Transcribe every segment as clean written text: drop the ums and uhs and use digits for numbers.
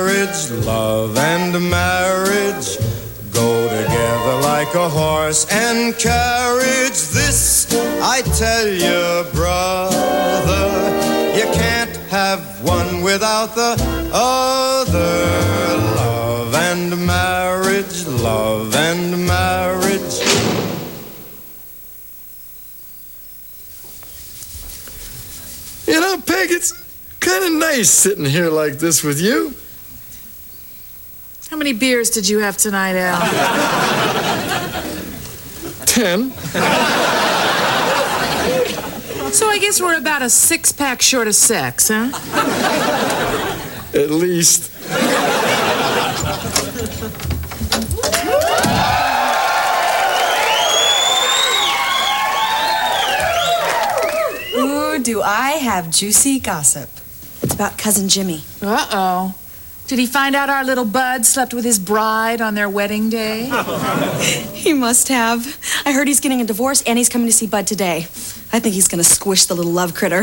marriage, love and marriage go together like a horse and carriage. This I tell you, brother, you can't have one without the other. Love and marriage, love and marriage. You know, Peg, it's kind of nice sitting here like this with you. How many beers did you have tonight, Al? 10. So I guess we're about a 6-pack short of sex, huh? At least. Ooh, do I have juicy gossip. It's about Cousin Jimmy. Uh-oh. Did he find out our little Bud slept with his bride on their wedding day? He must have. I heard he's getting a divorce and he's coming to see Bud today. I think he's gonna squish the little love critter.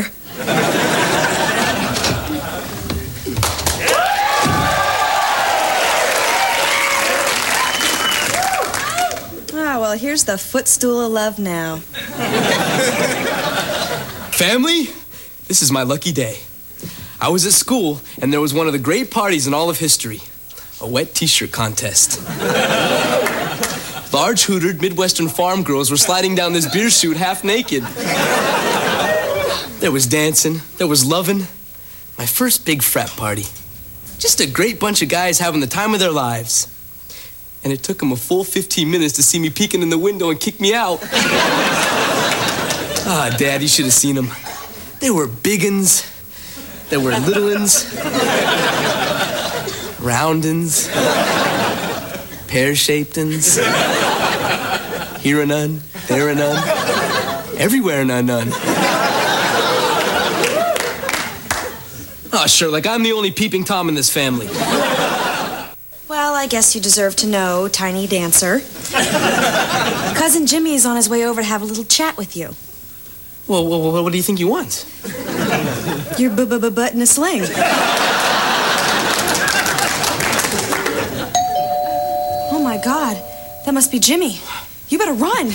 Ah, well, here's the footstool of love now. Family, this is my lucky day. I was at school, and there was one of the great parties in all of history. A wet t-shirt contest. Large-hootered Midwestern farm girls were sliding down this beer chute half naked. There was dancing, there was loving. My first big frat party. Just a great bunch of guys having the time of their lives. And it took them a full 15 minutes to see me peeking in the window and kick me out. Ah, Dad, you should have seen them. They were big uns. There were little uns, round uns, pear-shaped uns, here a none, there a none, everywhere a none. Oh, sure, like I'm the only peeping Tom in this family. Well, I guess you deserve to know, tiny dancer. Cousin Jimmy is on his way over to have a little chat with you. Well, what do you think he wants? Your butt in a sling. Oh, my God. That must be Jimmy. You better run.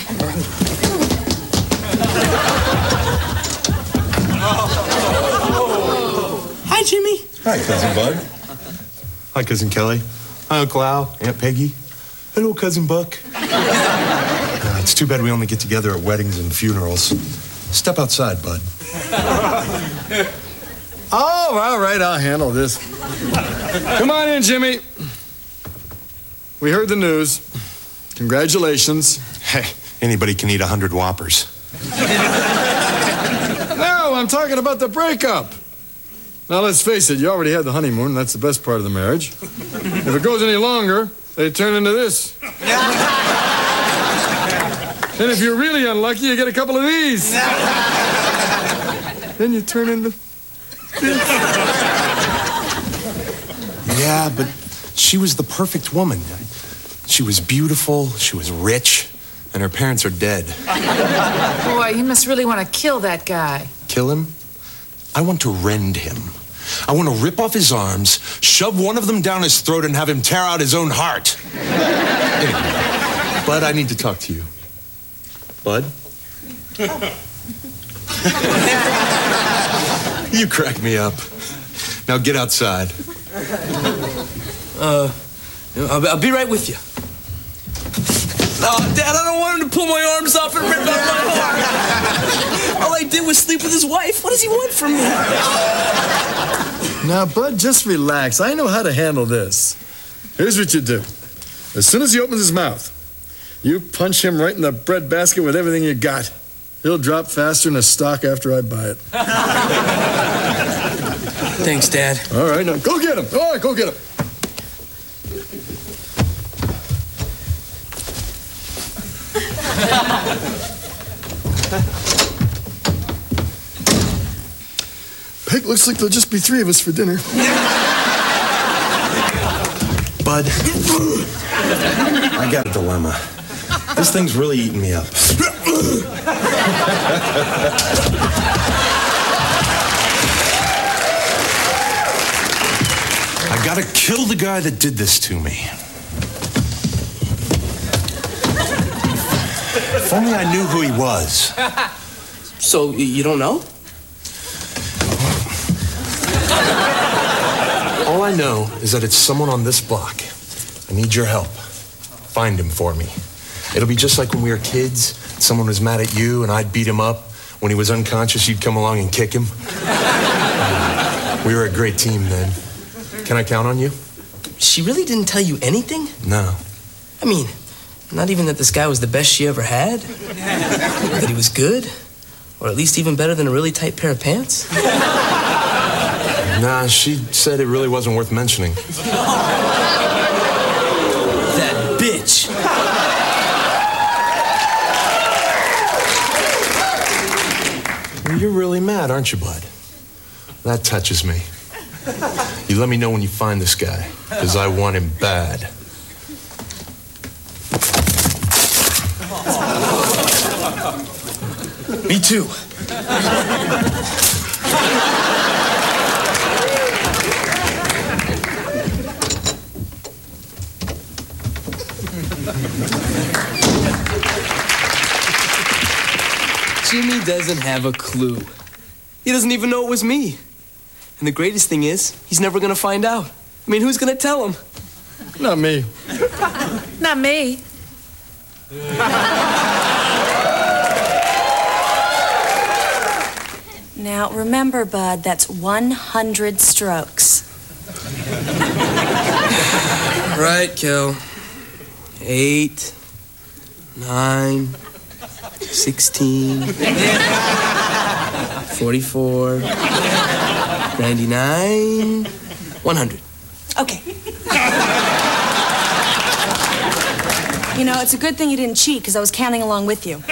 Hi, Jimmy. Hi, Cousin Bud. Hi, Cousin Kelly. Hi, Uncle Al, Aunt Peggy. Hello, Cousin Buck. It's too bad we only get together at weddings and funerals. Step outside, Bud. Oh, all right, I'll handle this. Come on in, Jimmy. We heard the news. Congratulations. Hey, anybody can eat 100 Whoppers. No, I'm talking about the breakup. Now, let's face it, you already had the honeymoon. That's the best part of the marriage. If it goes any longer, they turn into this. And if you're really unlucky, you get a couple of these. Then you turn into this. Yeah, but she was the perfect woman. She was beautiful, she was rich, and her parents are dead. Boy, you must really want to kill that guy. Kill him? I want to rend him. I want to rip off his arms, shove one of them down his throat, and have him tear out his own heart. Anyway, Bud, I need to talk to you. Bud? You crack me up. Now get outside. I'll be right with you. Oh, Dad, I don't want him to pull my arms off and rip out my heart. All I did was sleep with his wife. What does he want from me? Now, Bud, just relax. I know how to handle this. Here's what you do. As soon as he opens his mouth, you punch him right in the bread basket with everything you got. He'll drop faster than a stock after I buy it. Thanks, Dad. All right, now go get him. All right, go get him. Peg, looks like there'll just be 3 of us for dinner. Bud, I got a dilemma. This thing's really eating me up. I I've got to kill the guy that did this to me. If only I knew who he was. So, you don't know? All I know is that it's someone on this block. I need your help. Find him for me. It'll be just like when we were kids. Someone was mad at you and I'd beat him up. When he was unconscious, you'd come along and kick him. We were a great team then. Can I count on you? She really didn't tell you anything? No. I mean, not even that this guy was the best she ever had? That he was good? Or at least even better than a really tight pair of pants? Nah, she said it really wasn't worth mentioning. That bitch. Well, you're really mad, aren't you, bud? That touches me. You let me know when you find this guy, because I want him bad. Me too. Jimmy doesn't have a clue. He doesn't even know it was me. And the greatest thing is, he's never gonna find out. I mean, who's gonna tell him? Not me. Not me. Now, remember, Bud, that's 100 strokes. Right, Kel. 8, 9, 16, 44, 99, 100. Okay. You know, it's a good thing you didn't cheat, because I was counting along with you.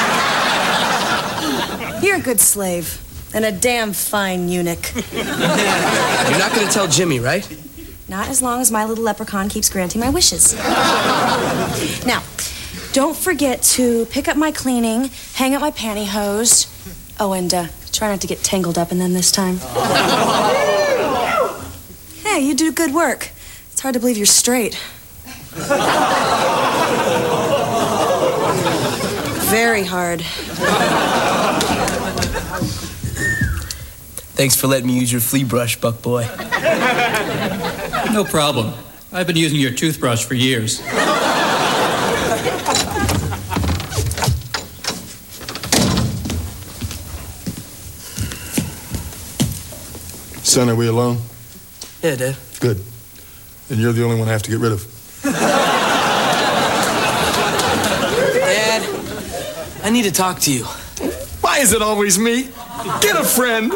You're a good slave. And a damn fine eunuch. You're not gonna tell Jimmy, right? Not as long as my little leprechaun keeps granting my wishes. Now, don't forget to pick up my cleaning, hang up my pantyhose. Oh, and try not to get tangled up in them this time. Hey, you do good work. It's hard to believe you're straight. Very hard. Thanks for letting me use your flea brush, Buck Boy. No problem. I've been using your toothbrush for years. Son, are we alone? Yeah, Dad. Good. And you're the only one I have to get rid of. Dad, I need to talk to you. Why is it always me? Get a friend.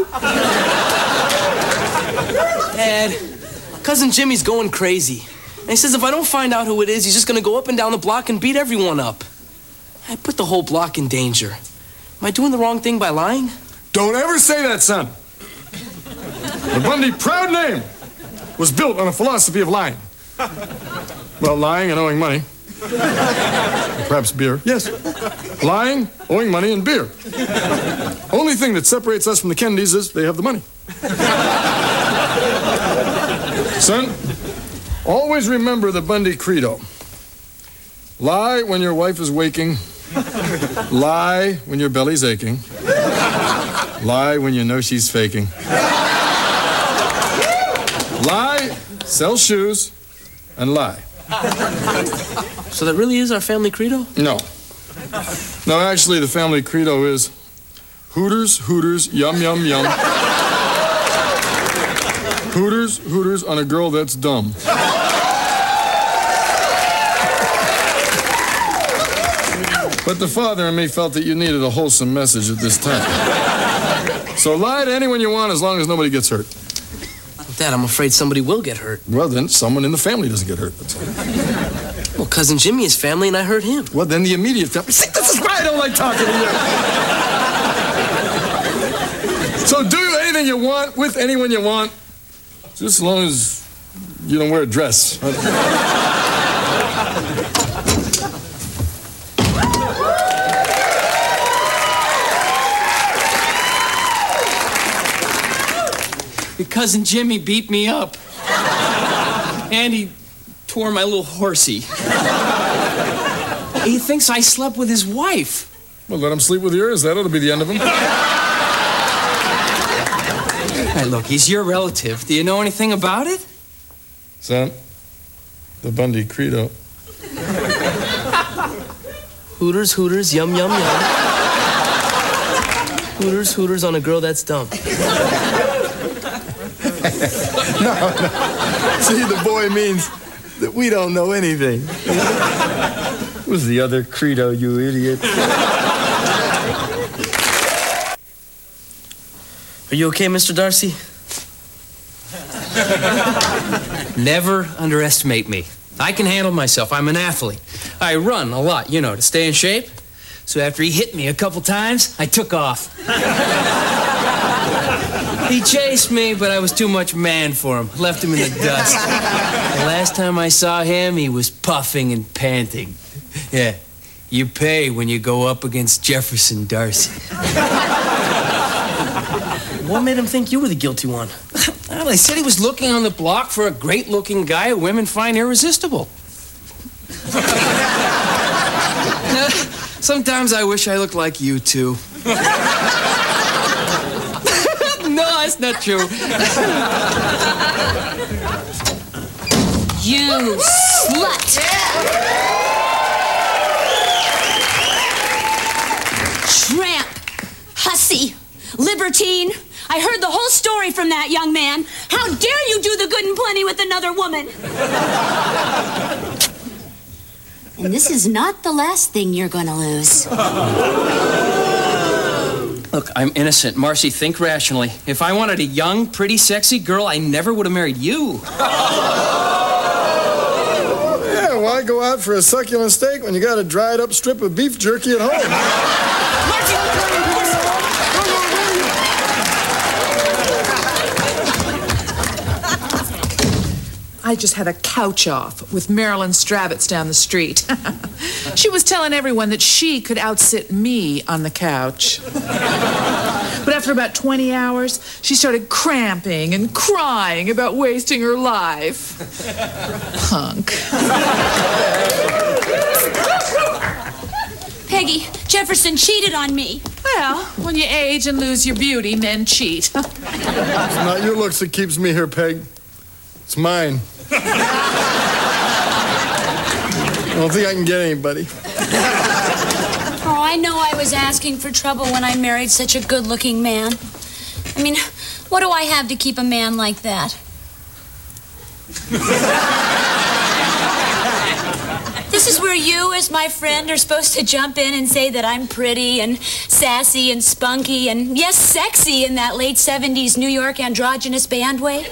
Dad, Cousin Jimmy's going crazy. And he says if I don't find out who it is, he's just gonna go up and down the block and beat everyone up. I put the whole block in danger. Am I doing the wrong thing by lying? Don't ever say that, son. The Bundy proud name was built on a philosophy of lying. Well, lying and owing money. Perhaps beer. Yes. Lying, owing money, and beer. Only thing that separates us from the Kennedys is they have the money. Son, always remember the Bundy credo. Lie when your wife is waking. Lie when your belly's aching. Lie when you know she's faking. Lie, sell shoes, and lie. So that really is our family credo? No. No, actually, the family credo is Hooters, Hooters, yum, yum, yum. Hooters, Hooters on a girl that's dumb. But the father and me felt that you needed a wholesome message at this time. So lie to anyone you want as long as nobody gets hurt. Dad, I'm afraid somebody will get hurt. Well, then someone in the family doesn't get hurt. That's all. Well, Cousin Jimmy is family and I hurt him. Well, then the immediate family. See, this is why I don't like talking to you. So do anything you want with anyone you want, just as long as you don't wear a dress. Your cousin Jimmy beat me up. And he tore my little horsey. He thinks I slept with his wife. Well, let him sleep with yours. That ought to be the end of him. Hey, look, he's your relative. Do you know anything about it? Son, the Bundy Credo. Hooters, hooters, yum, yum, yum. Hooters, hooters on a girl that's dumb. No. See, the boy means that we don't know anything. Who's the other Credo, you idiot? Are you okay, Mr. Darcy? Never underestimate me. I can handle myself. I'm an athlete. I run a lot, you know, to stay in shape. So after he hit me a couple times, I took off. He chased me, but I was too much man for him. Left him in the dust. The last time I saw him, he was puffing and panting. Yeah, you pay when you go up against Jefferson Darcy. What made him think you were the guilty one? Well, they said he was looking on the block for a great-looking guy who women find irresistible. Sometimes I wish I looked like you, too. No, that's not true. You slut! Tramp! Hussy! Libertine! I heard the whole story from that young man. How dare you do the good and plenty with another woman? And this is not the last thing you're gonna lose. Look, I'm innocent. Marcy, think rationally. If I wanted a young, pretty, sexy girl, I never would have married you. Yeah, why go out for a succulent steak when you got a dried up strip of beef jerky at home? Marcy! I just had a couch off with Marilyn Stravitz down the street. She was telling everyone that she could outsit me on the couch. But after about 20 hours, she started cramping and crying about wasting her life. Punk. Peggy, Jefferson cheated on me. Well, when you age and lose your beauty, men cheat. It's not your looks that keeps me here, Peg. It's mine. I don't think I can get anybody. Oh, I know I was asking for trouble when I married such a good-looking man. I mean, what do I have to keep a man like that? This is where you, as my friend, are supposed to jump in and say that I'm pretty and sassy and spunky and, yes, sexy in that late 70s New York androgynous band way.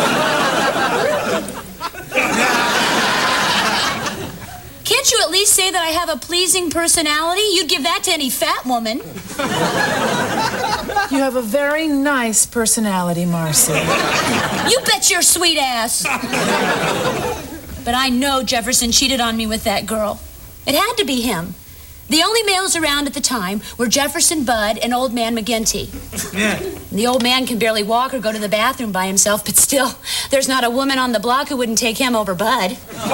Can't you at least say that I have a pleasing personality? You'd give that to any fat woman. You have a very nice personality, Marcy. You bet your sweet ass. But I know Jefferson cheated on me with that girl. It had to be him. The only males around at the time were Jefferson Budd and Old Man McGinty. The old man can barely walk or go to the bathroom by himself, but still, there's not a woman on the block who wouldn't take him over Budd.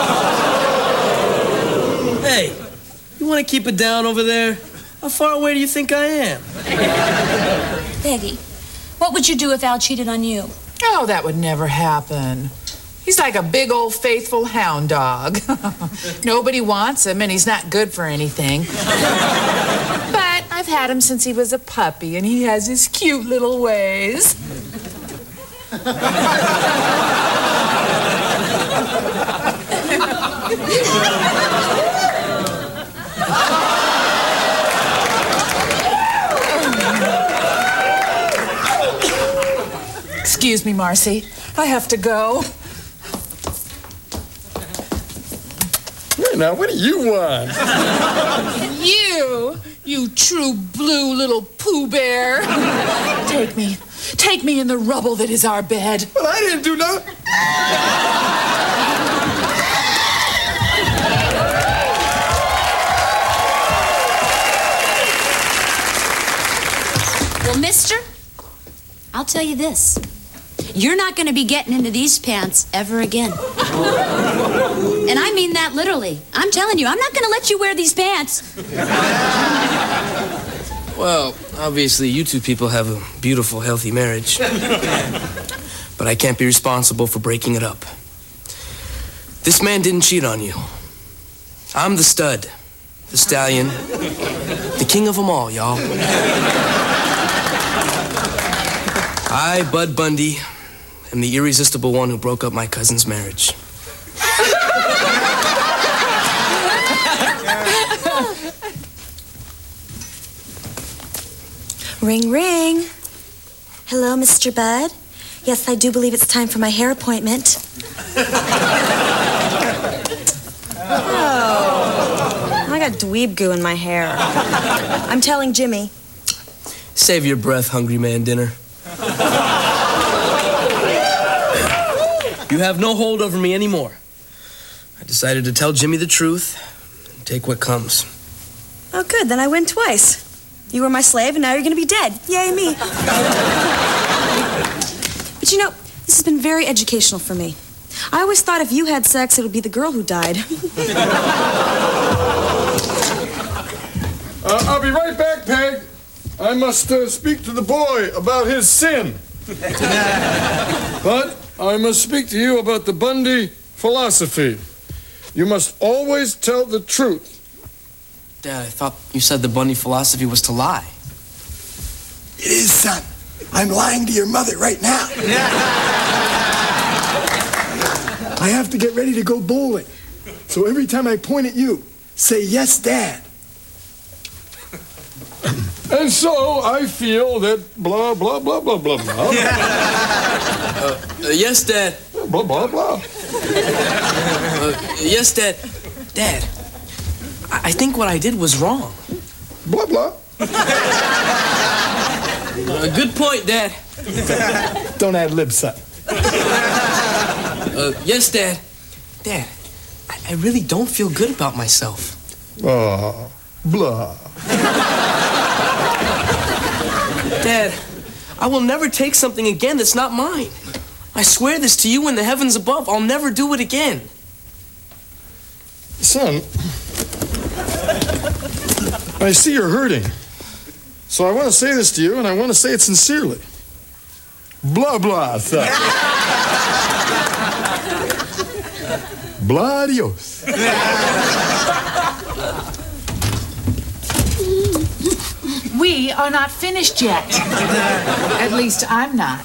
Hey, you want to keep it down over there? How far away do you think I am? Peggy, what would you do if Al cheated on you? Oh, that would never happen. He's like a big old faithful hound dog. Nobody wants him, and he's not good for anything. But I've had him since he was a puppy, and he has his cute little ways. Excuse me, Marcy. I have to go. Now, what do you want? You true blue little Pooh Bear. Take me in the rubble that is our bed. But I didn't do nothing. Well, mister, I'll tell you this. You're not going to be getting into these pants ever again. And I mean that literally. I'm telling you, I'm not going to let you wear these pants. Well, obviously, you two people have a beautiful, healthy marriage. But I can't be responsible for breaking it up. This man didn't cheat on you. I'm the stud, the stallion, the king of them all, y'all. I, Bud Bundy, am the irresistible one who broke up my cousin's marriage. Ring, ring. Hello, Mr. Bud. Yes, I do believe it's time for my hair appointment. Oh, I got dweeb goo in my hair. I'm telling Jimmy. Save your breath, hungry man dinner. You have no hold over me anymore. I decided to tell Jimmy the truth and take what comes. Oh, good. Then I win twice. You were my slave, and now you're going to be dead. Yay, me. But you know, this has been very educational for me. I always thought if you had sex, it would be the girl who died. I'll be right back, Peg. I must speak to the boy about his sin. But I must speak to you about the Bundy philosophy. You must always tell the truth. Dad, I thought you said the Bundy philosophy was to lie. It is, son. I'm lying to your mother right now. I have to get ready to go bowling. So every time I point at you, say, yes, Dad. And so I feel that blah, blah, blah, blah, blah, blah. Yes, Dad. Blah, blah, blah. Yes, Dad. Dad, I think what I did was wrong. Blah, blah. Good point, Dad. Don't add lib, son. Yes, Dad. Dad, I really don't feel good about myself. Blah, blah. Dad, I will never take something again that's not mine. I swear this to you in the heavens above. I'll never do it again. Son, I see you're hurting. So I want to say this to you, and I want to say it sincerely. Blah, blah, son. Blah, adios. We are not finished yet. At least I'm not.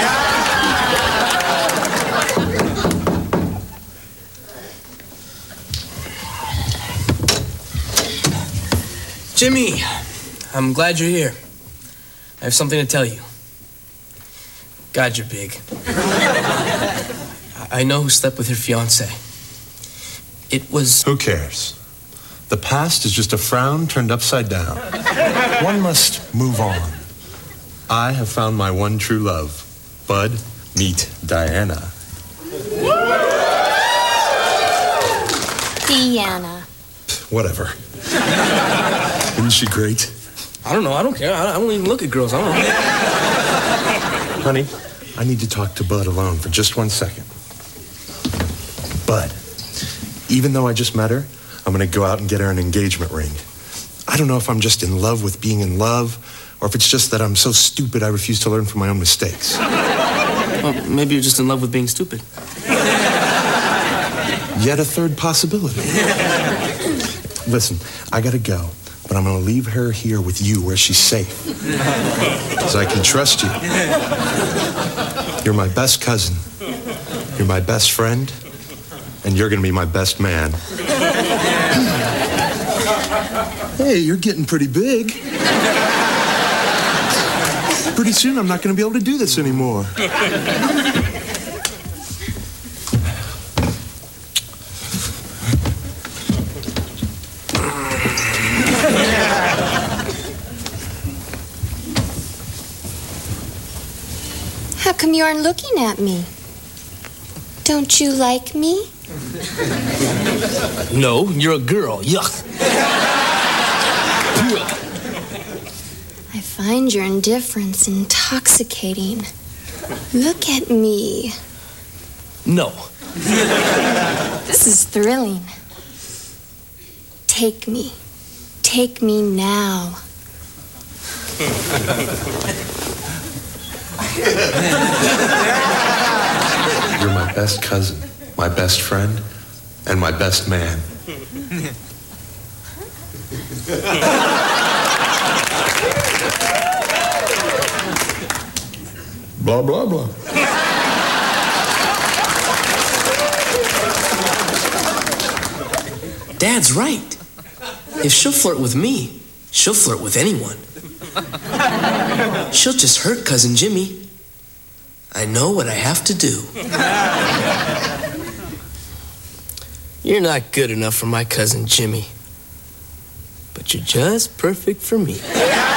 Jimmy, I'm glad you're here. I have something to tell you. God, you're big. I know who slept with your fiancée. It was... Who cares? The past is just a frown turned upside down. One must move on. I have found my one true love. Bud, meet Diana. Deanna. Whatever. Isn't she great? I don't know. I don't care. I don't even look at girls. I don't know. Honey, I need to talk to Bud alone for just 1 second. Bud, even though I just met her, I'm going to go out and get her an engagement ring. I don't know if I'm just in love with being in love, or if it's just that I'm so stupid I refuse to learn from my own mistakes. Well, maybe you're just in love with being stupid. Yet a third possibility. Listen, I gotta go, but I'm gonna leave her here with you where she's safe. Because I can trust you. You're my best cousin. You're my best friend. And you're gonna be my best man. Hey, you're getting pretty big. Pretty soon I'm not gonna be able to do this anymore. How come you aren't looking at me? Don't you like me? No, you're a girl. Yuck. I find your indifference intoxicating. Look at me. No. This is thrilling. Take me. Take me now. You're my best cousin, my best friend, and my best man. Blah, blah, blah. Dad's right. If she'll flirt with me, she'll flirt with anyone. She'll just hurt Cousin Jimmy. I know what I have to do. You're not good enough for my Cousin Jimmy, but you're just perfect for me.